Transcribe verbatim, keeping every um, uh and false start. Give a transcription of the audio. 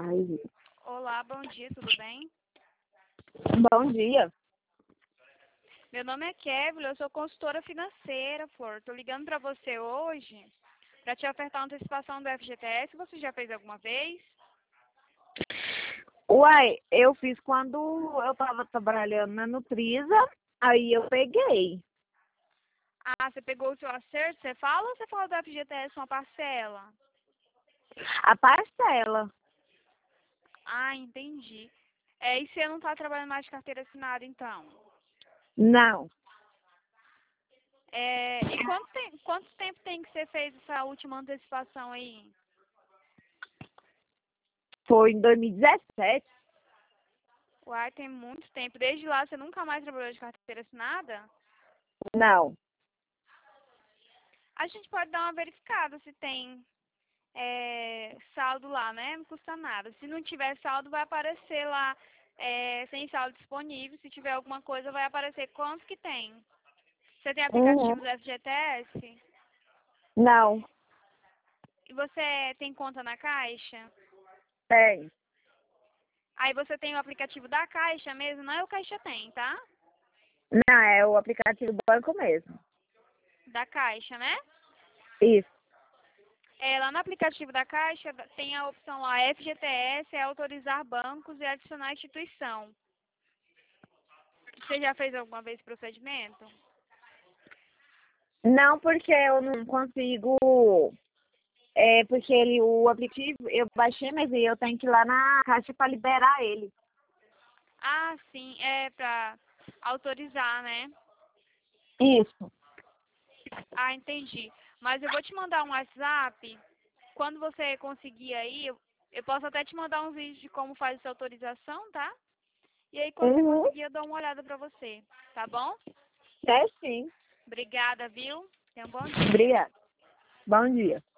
Ai, Olá, bom dia, tudo bem? bom dia. Meu nome é Kevin, eu sou consultora financeira, Flor. Tô ligando para você hoje para te ofertar uma antecipação do F G T S. Você já fez alguma vez? Uai, eu fiz quando eu tava trabalhando na Nutrisa, aí eu peguei Ah, você pegou o seu acerto, você fala ou você fala do F G T S uma parcela? a parcela. Ah, entendi. É, e você não tá trabalhando mais de carteira assinada, então? Não, É, e quanto, tem, quanto tempo tem que você fez essa última antecipação aí? foi em dois mil e dezessete. Uai, tem muito tempo. Desde lá você nunca mais trabalhou de carteira assinada? Não. A gente pode dar uma verificada se tem é, saldo lá, né? Não custa nada. Se não tiver saldo, vai aparecer lá é, sem saldo disponível. Se tiver alguma coisa, vai aparecer quanto que tem. Você tem Uhum. aplicativo do F G T S? Não, E você tem conta na Caixa? tem. Aí você tem o aplicativo da Caixa mesmo? Não é o Caixa Tem, tá? Não, é o aplicativo do banco mesmo. Da Caixa, né? Isso. É, lá no aplicativo da Caixa tem a opção lá F G T S, é autorizar bancos e adicionar instituição. Você já fez alguma vez esse procedimento? Não, porque eu não consigo. É porque ele, o aplicativo, eu baixei, mas eu tenho que ir lá na caixa para liberar ele. Ah, sim, é pra autorizar, né? Isso. Ah, entendi. Mas eu vou te mandar um WhatsApp. Quando você conseguir aí, eu, eu posso até te mandar uns vídeos de como faz essa autorização, tá? E aí, quando você Uhum. conseguir, eu dou uma olhada pra você, tá bom? É sim. Obrigada, viu? Tenha um bom dia. Obrigada. Bom dia.